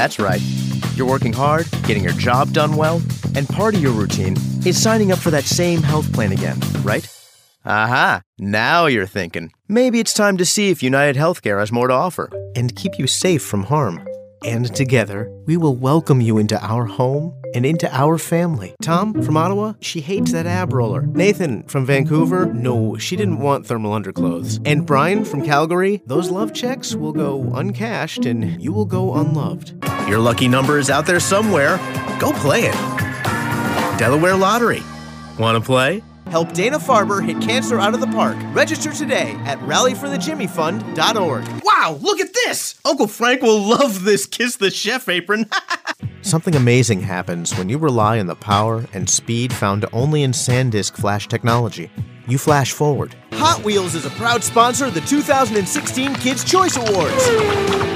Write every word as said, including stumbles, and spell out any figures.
That's right. You're working hard, getting your job done well, and part of your routine is signing up for that same health plan again, right? Aha, now you're thinking. Maybe it's time to see if United Healthcare has more to offer and keep you safe from harm. And together, we will welcome you into our home and into our family. Tom from Ottawa, she hates that ab roller. Nathan from Vancouver, no, she didn't want thermal underclothes. And Brian from Calgary, those love checks will go uncashed and you will go unloved. Your lucky number is out there somewhere. Go play it. Delaware Lottery. Want to play? Help Dana-Farber hit cancer out of the park. Register today at rally for the jimmy fund dot org. Wow, look at this! Uncle Frank will love this Kiss the Chef apron. Something amazing happens when you rely on the power and speed found only in SanDisk flash technology. You flash forward. Hot Wheels is a proud sponsor of the two thousand sixteen Kids' Choice Awards.